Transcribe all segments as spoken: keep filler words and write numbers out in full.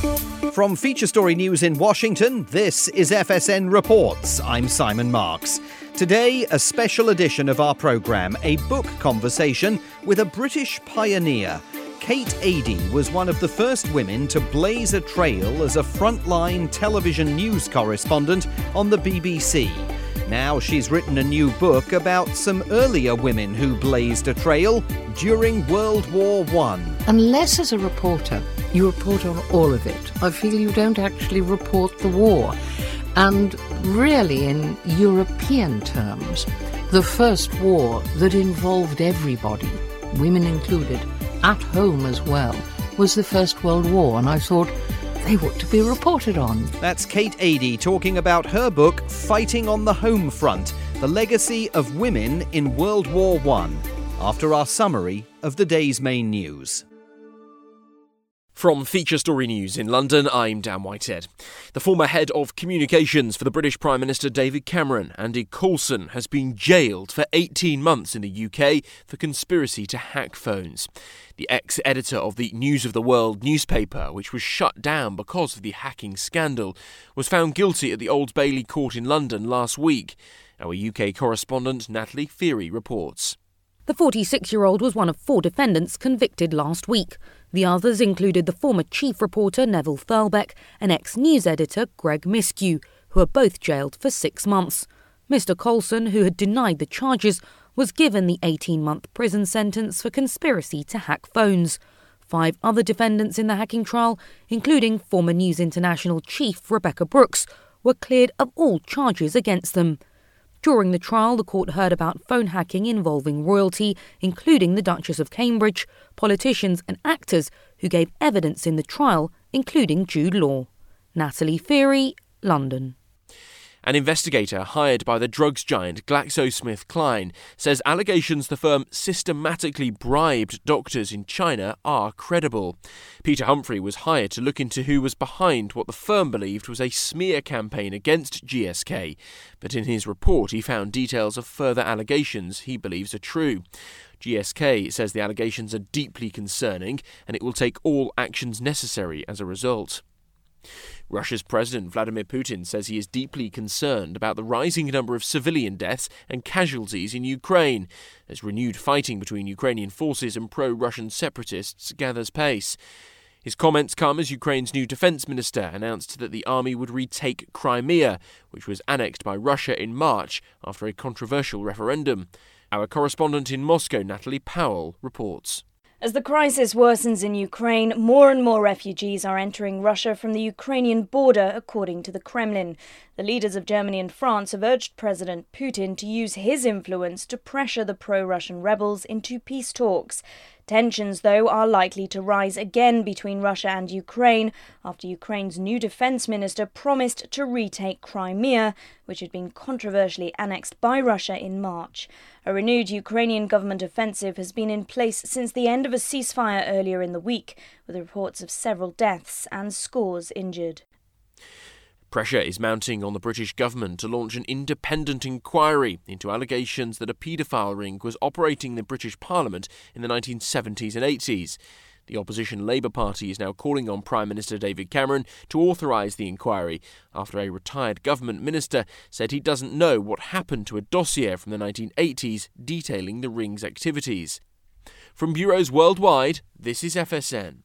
From Feature Story News in Washington, this is F S N Reports. I'm Simon Marks. Today, a special edition of our programme, a book conversation with a British pioneer. Kate Adie was one of the first women to blaze a trail as a frontline television news correspondent on the B B C. Now she's written a new book about some earlier women who blazed a trail during World War One. Unless as a reporter you report on all of it, I feel you don't actually report the war. And really, in European terms, the first war that involved everybody, women included, at home as well, was the First World War, and I thought they ought to be reported on. That's Kate Adie talking about her book, Fighting on the Home Front, The Legacy of Women in World War One, after our summary of the day's main news. From Feature Story News in London, I'm Dan Whitehead. The former head of communications for the British Prime Minister David Cameron, Andy Coulson, has been jailed for eighteen months in the U K for conspiracy to hack phones. The ex-editor of the News of the World newspaper, which was shut down because of the hacking scandal, was found guilty at the Old Bailey court in London last week. Our U K correspondent Natalie Feary reports. The forty-six-year-old was one of four defendants convicted last week. The others included the former chief reporter Neville Thurlbeck and ex-news editor Greg Miskew, who are both jailed for six months. Mister Coulson, who had denied the charges, was given the eighteen-month prison sentence for conspiracy to hack phones. Five other defendants in the hacking trial, including former News International chief Rebekah Brooks, were cleared of all charges against them. During the trial, the court heard about phone hacking involving royalty, including the Duchess of Cambridge, politicians and actors who gave evidence in the trial, including Jude Law. Natalie Feary, London. An investigator hired by the drugs giant GlaxoSmithKline says allegations the firm systematically bribed doctors in China are credible. Peter Humphrey was hired to look into who was behind what the firm believed was a smear campaign against G S K, but in his report he found details of further allegations he believes are true. G S K says the allegations are deeply concerning and it will take all actions necessary as a result. Russia's President Vladimir Putin says he is deeply concerned about the rising number of civilian deaths and casualties in Ukraine, as renewed fighting between Ukrainian forces and pro-Russian separatists gathers pace. His comments come as Ukraine's new defence minister announced that the army would retake Crimea, which was annexed by Russia in March after a controversial referendum. Our correspondent in Moscow, Natalie Powell, reports. As the crisis worsens in Ukraine, more and more refugees are entering Russia from the Ukrainian border, according to the Kremlin. The leaders of Germany and France have urged President Putin to use his influence to pressure the pro-Russian rebels into peace talks. Tensions, though, are likely to rise again between Russia and Ukraine after Ukraine's new defence minister promised to retake Crimea, which had been controversially annexed by Russia in March. A renewed Ukrainian government offensive has been in place since the end of a ceasefire earlier in the week, with reports of several deaths and scores injured. Pressure is mounting on the British government to launch an independent inquiry into allegations that a paedophile ring was operating in the British Parliament in the nineteen seventies and eighties. The opposition Labour Party is now calling on Prime Minister David Cameron to authorise the inquiry after a retired government minister said he doesn't know what happened to a dossier from the nineteen eighties detailing the ring's activities. From bureaus worldwide, this is F S N.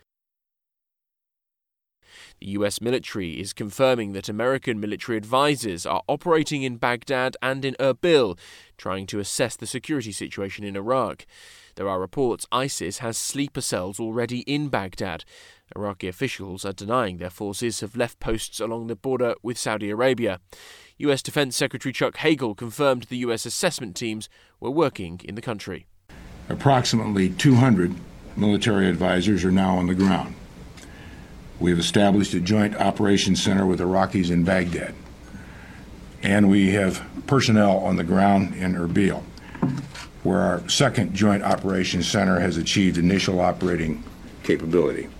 The U S military is confirming that American military advisors are operating in Baghdad and in Erbil, trying to assess the security situation in Iraq. There are reports ISIS has sleeper cells already in Baghdad. Iraqi officials are denying their forces have left posts along the border with Saudi Arabia. U S Defense Secretary Chuck Hagel confirmed the U S assessment teams were working in the country. Approximately two hundred military advisors are now on the ground. We have established a joint operations center with Iraqis in Baghdad, and we have personnel on the ground in Erbil, where our second joint operations center has achieved initial operating capability.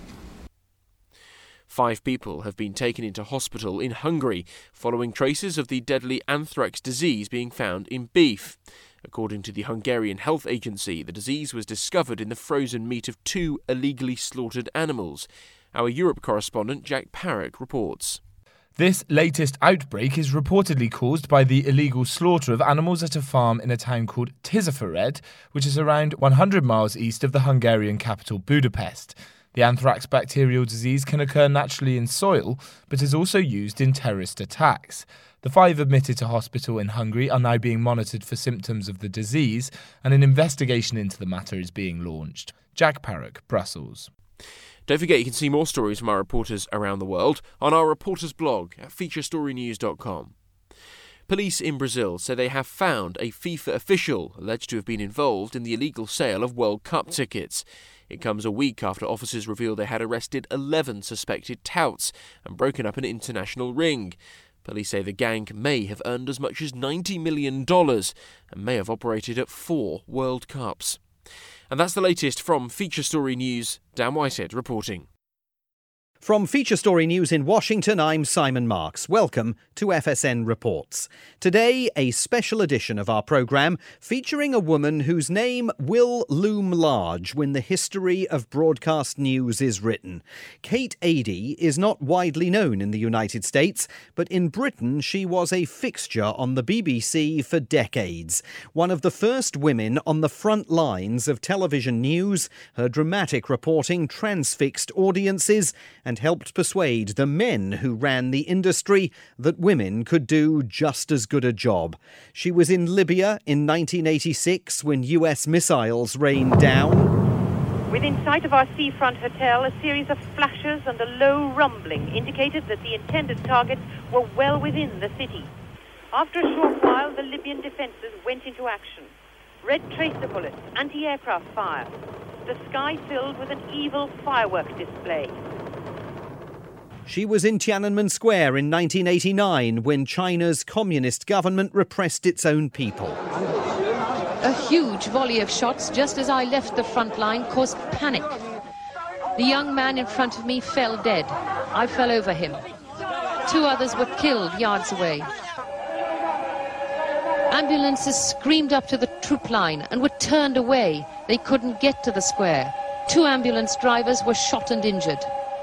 Five people have been taken into hospital in Hungary following traces of the deadly anthrax disease being found in beef. According to the Hungarian Health Agency, the disease was discovered in the frozen meat of two illegally slaughtered animals. Our Europe correspondent Jack Parrock reports. This latest outbreak is reportedly caused by the illegal slaughter of animals at a farm in a town called Tiszafüred, which is around one hundred miles east of the Hungarian capital Budapest. The anthrax bacterial disease can occur naturally in soil, but is also used in terrorist attacks. The five admitted to hospital in Hungary are now being monitored for symptoms of the disease, and an investigation into the matter is being launched. Jack Parrock, Brussels. Don't forget you can see more stories from our reporters around the world on our reporters blog at feature story news dot com. Police in Brazil say they have found a FIFA official alleged to have been involved in the illegal sale of World Cup tickets. It comes a week after officers revealed they had arrested eleven suspected touts and broken up an international ring. Police say the gang may have earned as much as ninety million dollars and may have operated at four World Cups. And that's the latest from Feature Story News. Dan Whitehead reporting. From Feature Story News in Washington, I'm Simon Marks. Welcome to F S N Reports. Today, a special edition of our programme featuring a woman whose name will loom large when the history of broadcast news is written. Kate Adie is not widely known in the United States, but in Britain she was a fixture on the B B C for decades. One of the first women on the front lines of television news, her dramatic reporting transfixed audiences and helped persuade the men who ran the industry that women could do just as good a job. She was in Libya in nineteen eighty-six when U S missiles rained down. Within sight of our seafront hotel, a series of flashes and a low rumbling indicated that the intended targets were well within the city. After a short while, the Libyan defences went into action. Red tracer bullets, anti-aircraft fire. The sky filled with an evil firework display. She was in Tiananmen Square in nineteen eighty-nine when China's communist government repressed its own people. A huge volley of shots just as I left the front line caused panic. The young man in front of me fell dead. I fell over him. Two others were killed yards away. Ambulances screamed up to the troop line and were turned away. They couldn't get to the square. Two ambulance drivers were shot and injured.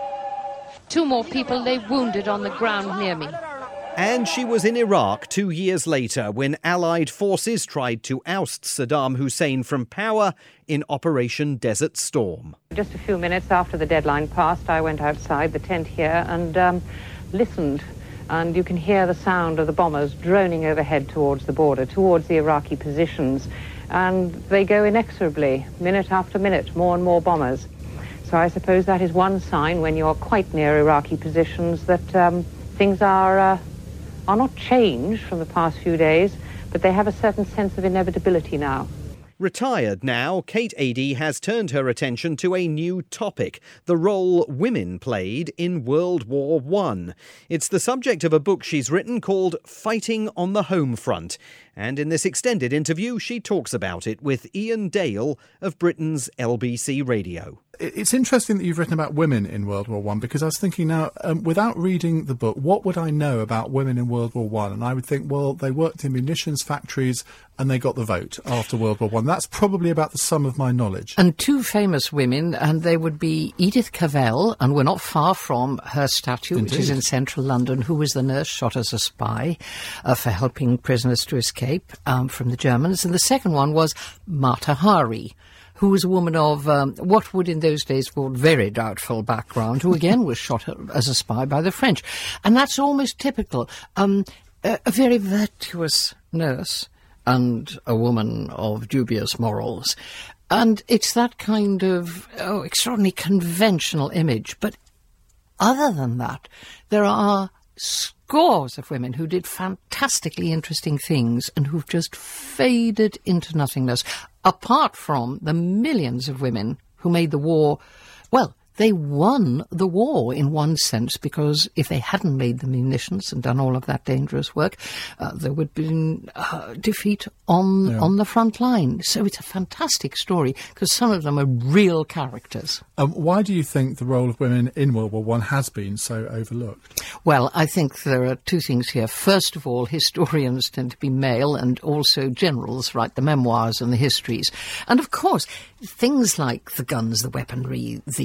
Two more people lay wounded on the ground near me. And she was in Iraq two years later when Allied forces tried to oust Saddam Hussein from power in Operation Desert Storm. Just a few minutes after the deadline passed, I went outside the tent here and um, listened. And you can hear the sound of the bombers droning overhead towards the border, towards the Iraqi positions. And they go inexorably, minute after minute, more and more bombers. So I suppose that is one sign when you're quite near Iraqi positions that um, things are uh, are not changed from the past few days, but they have a certain sense of inevitability now. Retired now, Kate Adie has turned her attention to a new topic, the role women played in World War One. It's the subject of a book she's written called Fighting on the Home Front. And in this extended interview, she talks about it with Ian Dale of Britain's L B C Radio. It's interesting that you've written about women in World War One, because I was thinking now, um, without reading the book, what would I know about women in World War One? And I would think, well, they worked in munitions factories and they got the vote after World War One. That's probably about the sum of my knowledge. And two famous women, and they would be Edith Cavell, and we're not far from her statue, Indeed. Which is in central London, who was the nurse shot as a spy uh, for helping prisoners to escape um, from the Germans. And the second one was Mata Hari, who was a woman of um, what would in those days called very doubtful background, who again was shot as a spy by the French. And that's almost typical. Um, a, a very virtuous nurse and a woman of dubious morals. And it's that kind of oh, extraordinarily conventional image. But other than that, there are scores of women who did fantastically interesting things and who've just faded into nothingness, apart from the millions of women who made the war, well, they won the war in one sense, because if they hadn't made the munitions and done all of that dangerous work, uh, there would have been uh, defeat on yeah. on the front line. So it's a fantastic story, because some of them are real characters. Um, why do you think the role of women in World War One has been so overlooked? Well, I think there are two things here. First of all, historians tend to be male, and also generals write the memoirs and the histories. And of course, things like the guns, the weaponry, the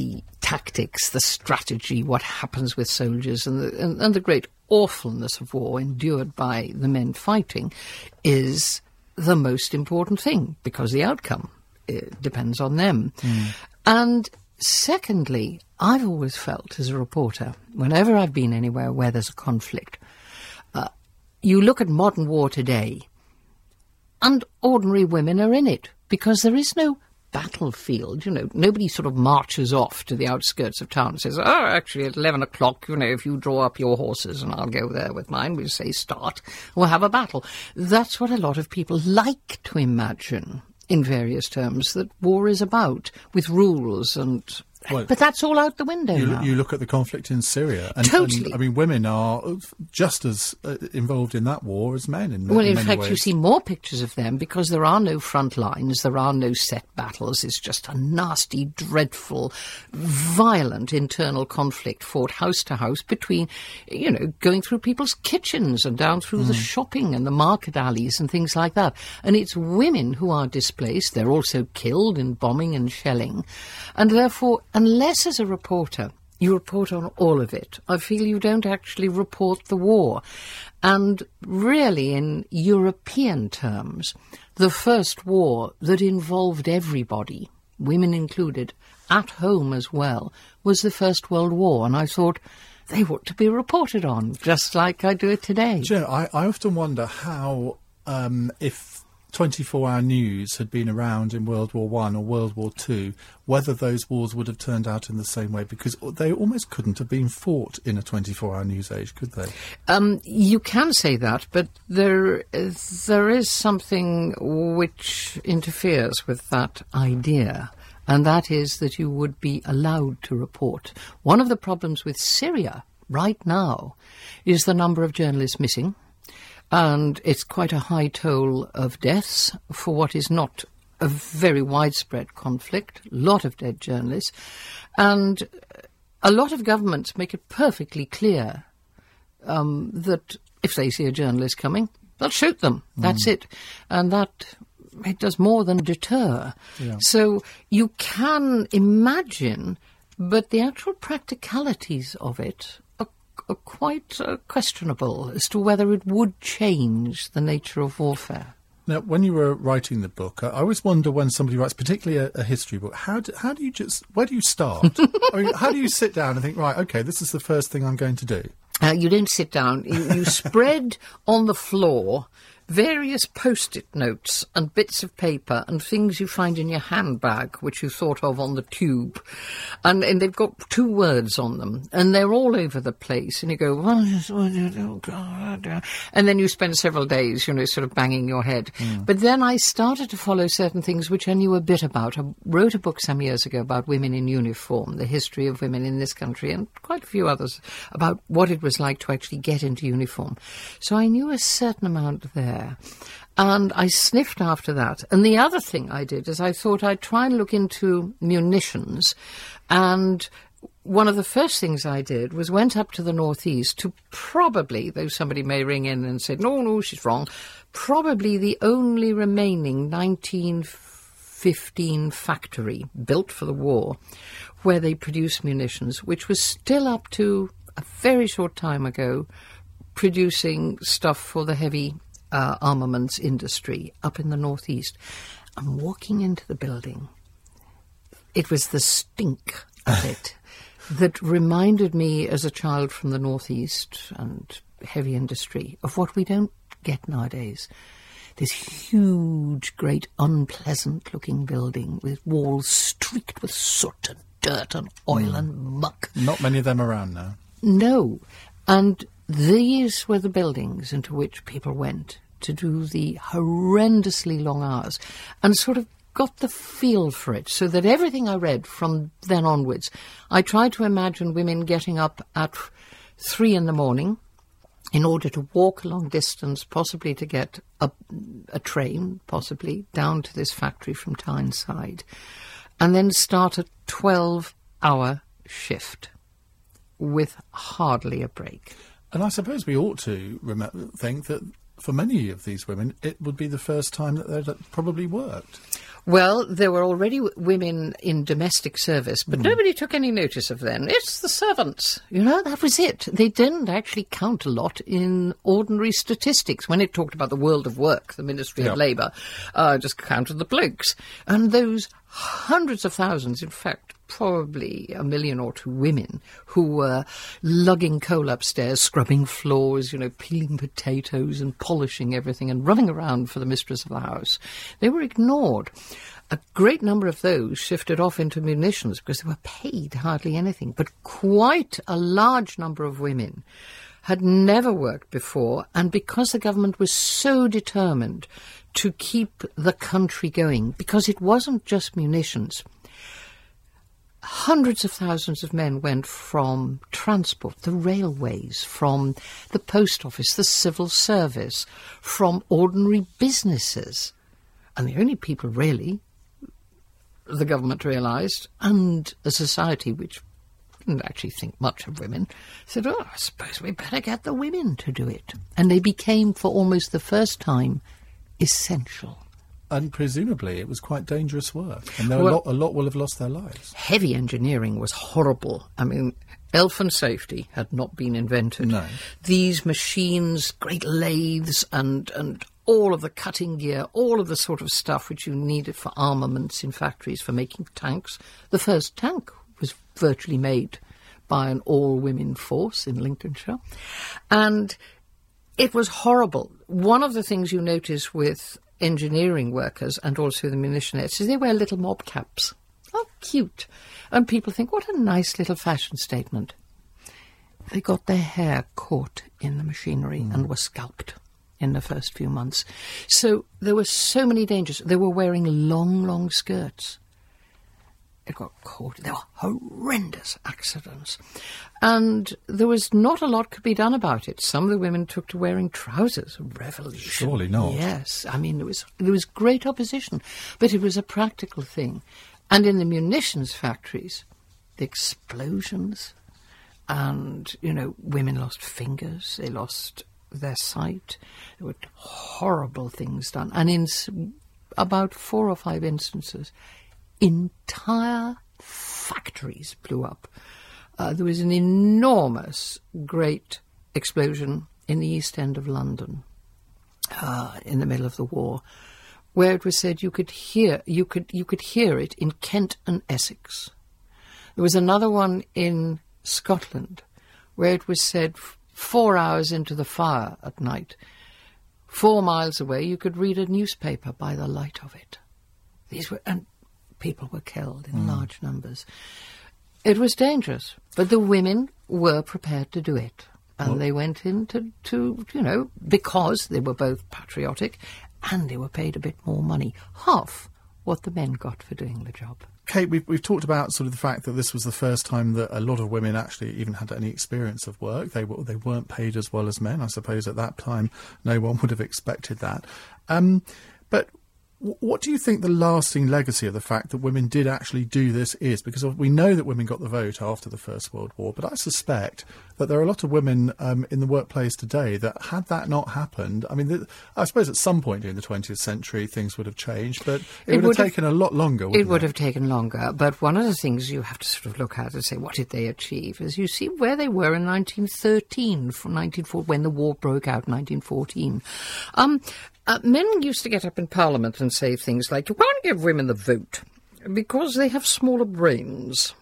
tactics, the strategy, what happens with soldiers, and the, and, and the great awfulness of war endured by the men fighting is the most important thing, because the outcome it depends on them. Mm. And secondly, I've always felt as a reporter, whenever I've been anywhere where there's a conflict, uh, you look at modern war today, and ordinary women are in it, because there is no battlefield. You know, nobody sort of marches off to the outskirts of town and says, oh, actually, at eleven o'clock, you know, if you draw up your horses and I'll go there with mine, we'll say start, we'll have a battle. That's what a lot of people like to imagine in various terms that war is about, with rules and... Well, but that's all out the window you, now. You look at the conflict in Syria. And, totally. And, I mean, women are just as uh, involved in that war as men in, well, in in many fact, ways. you see more pictures of them because there are no front lines, there are no set battles. It's just a nasty, dreadful, violent internal conflict fought house to house between, you know, going through people's kitchens and down through mm. the shopping and the market alleys and things like that. And it's women who are displaced. They're also killed in bombing and shelling. And therefore, unless as a reporter you report on all of it, I feel you don't actually report the war. And really, in European terms, the first war that involved everybody, women included, at home as well, was the First World War. And I thought they ought to be reported on, just like I do it today. Do you know, I, I often wonder how, um, if twenty-four hour news had been around in World War One or World War Two, whether those wars would have turned out in the same way, because they almost couldn't have been fought in a twenty-four hour news age, could they? Um, you can say that, but there, there is something which interferes with that idea, and that is that you would be allowed to report. One of the problems with Syria right now is the number of journalists missing. And it's quite a high toll of deaths for what is not a very widespread conflict, a lot of dead journalists. And a lot of governments make it perfectly clear um, that if they see a journalist coming, they'll shoot them. That's mm. it. And that, it does more than deter. Yeah. So you can imagine, but the actual practicalities of it are quite uh, questionable as to whether it would change the nature of warfare. Now, when you were writing the book, I, I always wonder when somebody writes, particularly a, a history book, how do, how do you just, where do you start? I mean, how do you sit down and think, right, OK, this is the first thing I'm going to do? Uh, you don't sit down. You, you spread on the floor various post-it notes and bits of paper and things you find in your handbag, which you thought of on the tube. And, and they've got two words on them, and they're all over the place. And you go, oh, God. And then you spend several days, you know, sort of banging your head. Mm. But then I started to follow certain things which I knew a bit about. I wrote a book some years ago about women in uniform, the history of women in this country, and quite a few others about what it was like to actually get into uniform. So I knew a certain amount there. And I sniffed after that. And the other thing I did is I thought I'd try and look into munitions. And one of the first things I did was went up to the northeast to probably, though somebody may ring in and say, no, no, she's wrong, probably the only remaining nineteen fifteen factory built for the war where they produce munitions, which was still up to a very short time ago producing stuff for the heavy Uh, armaments industry up in the northeast. I'm walking into the building. It was the stink of it that reminded me as a child from the northeast and heavy industry of what we don't get nowadays. This huge, great, unpleasant-looking building with walls streaked with soot and dirt and oil mm. and muck. Not many of them around now. No. And these were the buildings into which people went to do the horrendously long hours, and sort of got the feel for it, so that everything I read from then onwards, I tried to imagine women getting up at three in the morning in order to walk a long distance, possibly to get a, a train, possibly, down to this factory from Tyneside, and then start a twelve-hour shift with hardly a break. And I suppose we ought to rem- think that for many of these women, it would be the first time that they'd probably worked. Well, there were already w- women in domestic service, but mm. nobody took any notice of them. It's the servants. You know, that was it. They didn't actually count a lot in ordinary statistics. When it talked about the world of work, the Ministry yep. of Labour uh, just counted the blokes. And those hundreds of thousands, in fact, probably a million or two women who were lugging coal upstairs, scrubbing floors, you know, peeling potatoes and polishing everything and running around for the mistress of the house. They were ignored. A great number of those shifted off into munitions because they were paid hardly anything. But quite a large number of women had never worked before, and because the government was so determined to keep the country going, because it wasn't just munitions, hundreds of thousands of men went from transport, the railways, from the post office, the civil service, from ordinary businesses. And the only people, really, the government realised, and a society which didn't actually think much of women, said, oh, I suppose we better get the women to do it. And they became, for almost the first time, essential. And presumably it was quite dangerous work. And there well, a, lot, a lot will have lost their lives. Heavy engineering was horrible. I mean, elfin safety had not been invented. No. These machines, great lathes and, and all of the cutting gear, all of the sort of stuff which you needed for armaments in factories for making tanks. The first tank was virtually made by an all-women force in Lincolnshire. And it was horrible. One of the things you notice with engineering workers and also the munitionettes is they wear little mob caps. Oh, cute. And people think, what a nice little fashion statement. They got their hair caught in the machinery mm. and were scalped in the first few months. So there were so many dangers. They were wearing long, long skirts. It got caught. There were horrendous accidents. And there was not a lot could be done about it. Some of the women took to wearing trousers. A revolution. Surely not. Yes. I mean, there was, there was great opposition. But it was a practical thing. And in the munitions factories, the explosions and, you know, women lost fingers. They lost their sight. There were horrible things done. And in about four or five instances, entire factories blew up. Uh, there was an enormous, great explosion in the East End of London uh, in the middle of the war, where it was said you could hear you could you could hear it in Kent and Essex. There was another one in Scotland, where it was said f- four hours into the fire at night, four miles away, you could read a newspaper by the light of it. These were and. People were killed in mm. large numbers. It was dangerous, but the women were prepared to do it. And well, they went in to, to, you know, because they were both patriotic and they were paid a bit more money. Half what the men got for doing the job. Kate, we've, we've talked about sort of the fact that this was the first time that a lot of women actually even had any experience of work. They, were, they weren't paid as well as men. I suppose at that time no one would have expected that. Um, but... What do you think the lasting legacy of the fact that women did actually do this is? Because we know that women got the vote after the First World War, but I suspect that there are a lot of women um, in the workplace today that had that not happened, I mean, th- I suppose at some point during the twentieth century things would have changed, but it, it would, would have taken have, a lot longer, wouldn't it? It would have taken longer, but one of the things you have to sort of look at and say, what did they achieve? Is you see where they were in nineteen thirteen, from nineteen fourteen, when the war broke out in nineteen fourteen. Um... Uh, men used to get up in Parliament and say things like, you can't give women the vote because they have smaller brains.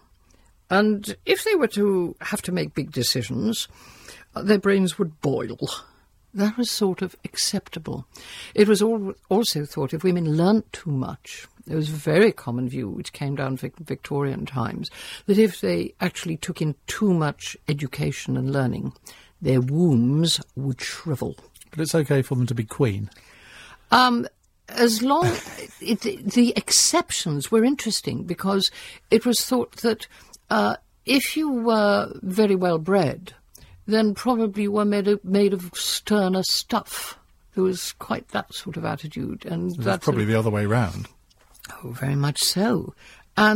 And if they were to have to make big decisions, uh, their brains would boil. That was sort of acceptable. It was al- also thought if women learnt too much, there was a very common view, which came down Vic- Victorian times, that if they actually took in too much education and learning, their wombs would shrivel. But it's okay for them to be queen. Um, as long... it, the exceptions were interesting because it was thought that uh, if you were very well bred, then probably you were made of, made of sterner stuff. There was quite that sort of attitude. And that's probably the other way round. Oh, very much so. And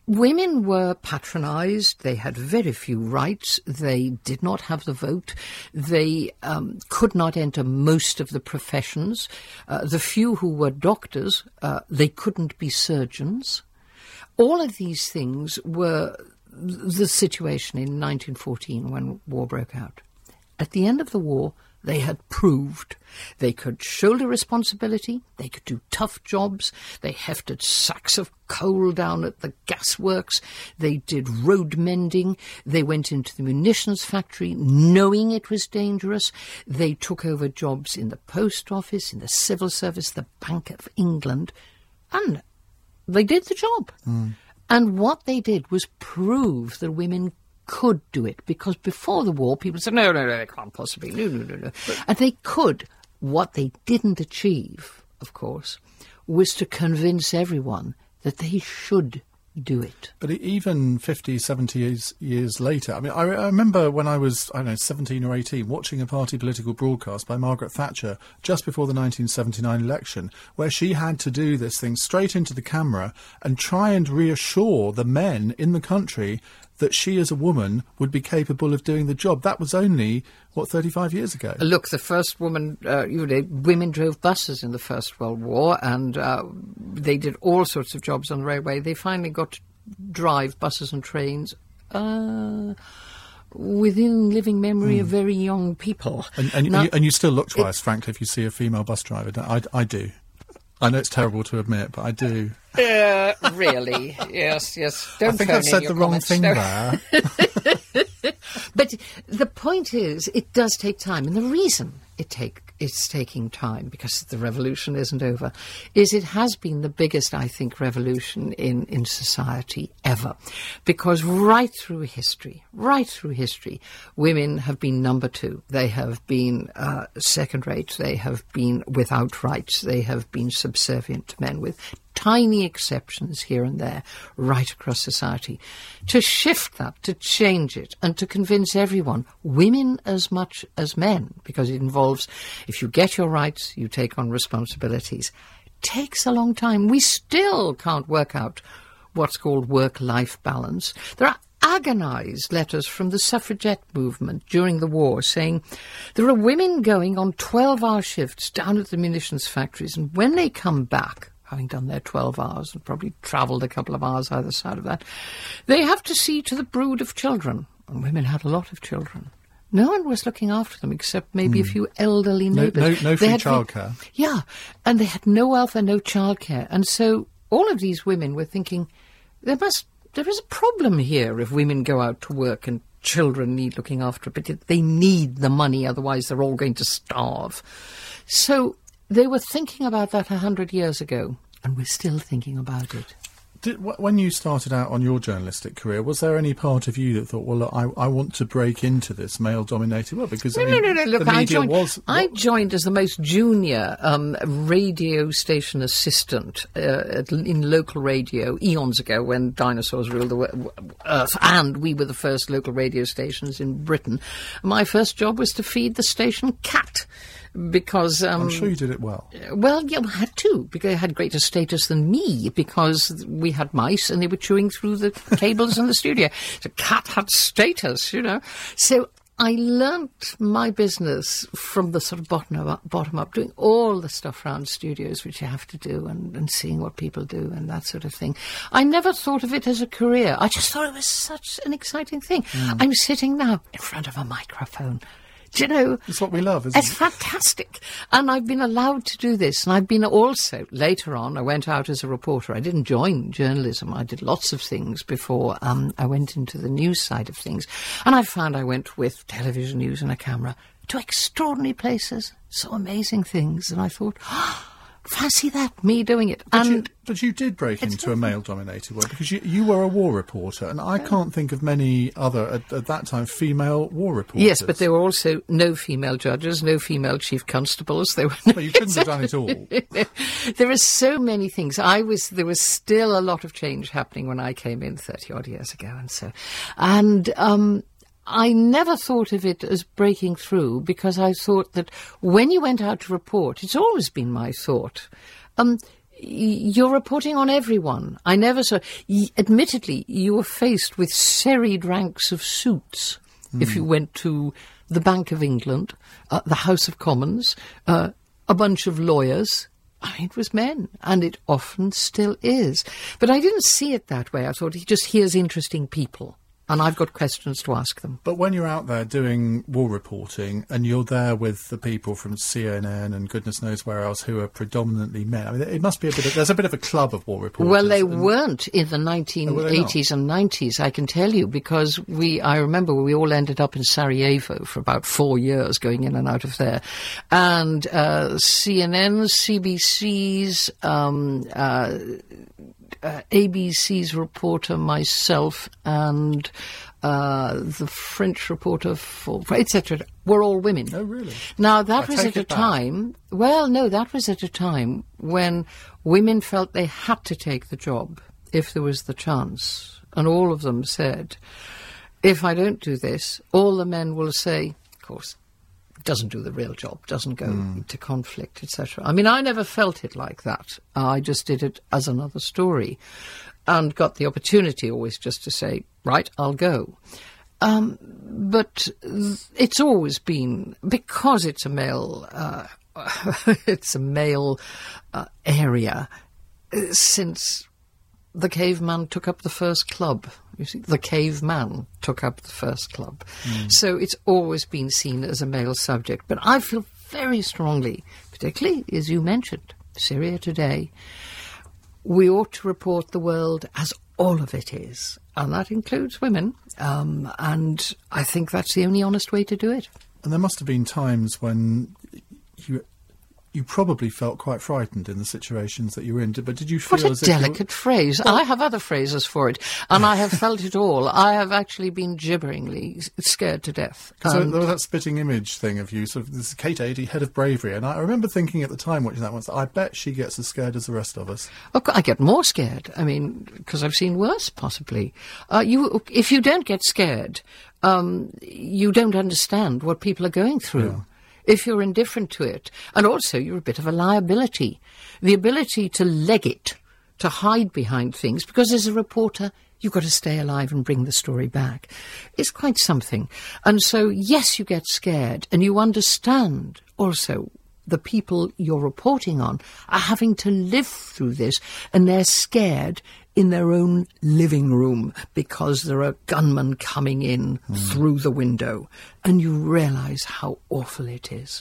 Women were patronised. They had very few rights. They did not have the vote. They um, could not enter most of the professions. Uh, the few who were doctors, uh, they couldn't be surgeons. All of these things were the situation in nineteen fourteen when war broke out. At the end of the war, they had proved they could shoulder responsibility, they could do tough jobs, they hefted sacks of coal down at the gasworks, they did road mending, they went into the munitions factory knowing it was dangerous, they took over jobs in the post office, in the civil service, the Bank of England, and they did the job. Mm. And what they did was prove that women could do it, because before the war people said, no, no, no, they can't possibly, no, no, no, no. And they could. What they didn't achieve, of course, was to convince everyone that they should do it. But even fifty, seventy years, years later, I mean, I, I remember when I was, I don't know, seventeen or eighteen, watching a party political broadcast by Margaret Thatcher just before the nineteen seventy-nine election, where she had to do this thing straight into the camera and try and reassure the men in the country that she as a woman would be capable of doing the job. That was only, what, thirty-five years ago? Look, the first woman, uh, you know, women drove buses in the First World War, and uh, they did all sorts of jobs on the railway. They finally got to drive buses and trains uh, within living memory mm. of very young people. And, and, now, you, and you still look twice, it, frankly, if you see a female bus driver. I, I do. I know it's terrible to admit, but I do. Uh, really? Yes, yes. Don't I think turn I've said in the your wrong comments. thing No. there. But the point is, it does take time. And the reason it take it's taking time, because the revolution isn't over, is it has been the biggest, I think, revolution in, in society ever. Because right through history, right through history, women have been number two. They have been uh, second-rate. They have been without rights. They have been subservient to men, with tiny exceptions here and there right across society. To shift that, to change it, and to convince everyone, women as much as men, because it involves, if you get your rights, you take on responsibilities, takes a long time. We still can't work out what's called work-life balance. There are agonised letters from the suffragette movement during the war saying there are women going on twelve-hour shifts down at the munitions factories, and when they come back, having done their twelve hours and probably travelled a couple of hours either side of that, they have to see to the brood of children. And women had a lot of children. No one was looking after them except maybe mm. a few elderly neighbours. No, no, no free childcare. Yeah, and they had no welfare, no childcare. And so all of these women were thinking, there must, there is a problem here if women go out to work and children need looking after, but they need the money, otherwise they're all going to starve. So they were thinking about that a hundred years ago, and we're still thinking about it. Did, when you started out on your journalistic career, was there any part of you that thought, well, look, I, I want to break into this male-dominated world? Because no, I mean, no, no, no. Look, the I media joined, was. I joined as the most junior um, radio station assistant uh, at, in local radio eons ago, when dinosaurs ruled the earth, and we were the first local radio stations in Britain. My first job was to feed the station cat. Because um, I'm sure you did it well. Well, yeah, we had to, because it had greater status than me, because we had mice and they were chewing through the cables in the studio. The cat had status, you know. So I learnt my business from the sort of bottom up, bottom up, doing all the stuff around studios which you have to do, and, and seeing what people do and that sort of thing. I never thought of it as a career. I just thought it was such an exciting thing. Mm. I'm sitting now in front of a microphone. Do you know? It's what we love, isn't it's it? It's fantastic. And I've been allowed to do this. And I've been also, later on, I went out as a reporter. I didn't join journalism. I did lots of things before um, I went into the news side of things. And I found I went with television news and a camera to extraordinary places, so amazing things. And I thought, oh, fancy that, me doing it. But, and you, but you did break into a male-dominated world, because you, you were a war reporter, and I can't think of many other, at, at that time, female war reporters. Yes, but there were also no female judges, no female chief constables. There were no well, you couldn't have done it all. There are so many things. I was there was still a lot of change happening when I came in thirty-odd years ago, and so... And... um I never thought of it as breaking through, because I thought that when you went out to report, it's always been my thought, um, you're reporting on everyone. I never saw... Admittedly, you were faced with serried ranks of suits mm. if you went to the Bank of England, uh, the House of Commons, uh, a bunch of lawyers. I mean, it was men, and it often still is. But I didn't see it that way. I thought he just hears interesting people, and I've got questions to ask them. But when you're out there doing war reporting and you're there with the people from C N N and goodness knows where else who are predominantly men, I mean, it must be a bit of, there's a bit of a club of war reporters. Well, they weren't in the nineteen eighties and nineties, I can tell you, because we, I remember we all ended up in Sarajevo for about four years going in and out of there. And uh, C N N, C B C's, um, uh, Uh, A B C's reporter, myself, and uh, the French reporter, for et cetera, were all women. Oh, really? Now, that I was at a back. time... Well, no, that was at a time when women felt they had to take the job if there was the chance. And all of them said, if I don't do this, all the men will say, of course, doesn't do the real job, doesn't go mm. to conflict, et cetera. I mean, I never felt it like that. I just did it as another story and got the opportunity always just to say, right, I'll go. Um, but it's always been, because it's a male, uh, it's a male uh, area, uh, since the caveman took up the first club. You see, the caveman took up the first club. Mm. So it's always been seen as a male subject. But I feel very strongly, particularly as you mentioned, Syria Today, we ought to report the world as all of it is. And that includes women. Um, and I think that's the only honest way to do it. And there must have been times when you... You probably felt quite frightened in the situations that you were in, but did you feel what a as if delicate phrase. Well, I have other phrases for it, and I have felt it all. I have actually been gibberingly scared to death. So there was that spitting image thing of you, sort of, this is Kate Adie, head of bravery, and I remember thinking at the time watching that once, I bet she gets as scared as the rest of us. Oh, I get more scared. I mean, because I've seen worse, possibly. Uh, you, if you don't get scared, um, you don't understand what people are going through. Yeah. If you're indifferent to it. And also, you're a bit of a liability. The ability to leg it, to hide behind things, because as a reporter, you've got to stay alive and bring the story back. It's quite something. And so, yes, you get scared, and you understand also the people you're reporting on are having to live through this, and they're scared in their own living room because there are gunmen coming in mm. through the window, and you realise how awful it is.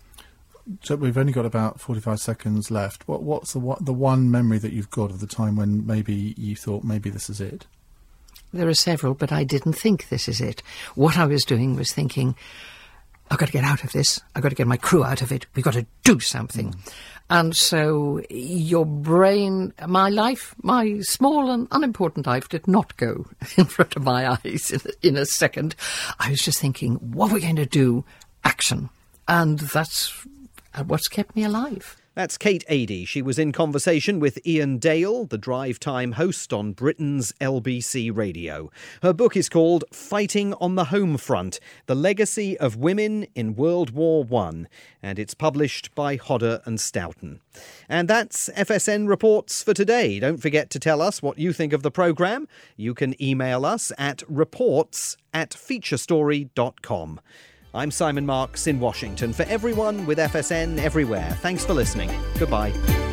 So we've only got about forty-five seconds left. What, what's the, what, the one memory that you've got of the time when maybe you thought maybe this is it? There are several, but I didn't think this is it. What I was doing was thinking, I've got to get out of this. I've got to get my crew out of it. We've got to do something. Mm. And so your brain, my life, my small and unimportant life did not go in front of my eyes in, in a second. I was just thinking, what are we going to do? Action. And that's what's kept me alive. That's Kate Adie. She was in conversation with Ian Dale, the drive time host on Britain's L B C Radio. Her book is called Fighting on the Home Front, The Legacy of Women in World War One, and it's published by Hodder and Stoughton. And that's F S N Reports for today. Don't forget to tell us what you think of the programme. You can email us at reports at featurestory dot com. I'm Simon Marks in Washington. For everyone with F S N everywhere, thanks for listening. Goodbye.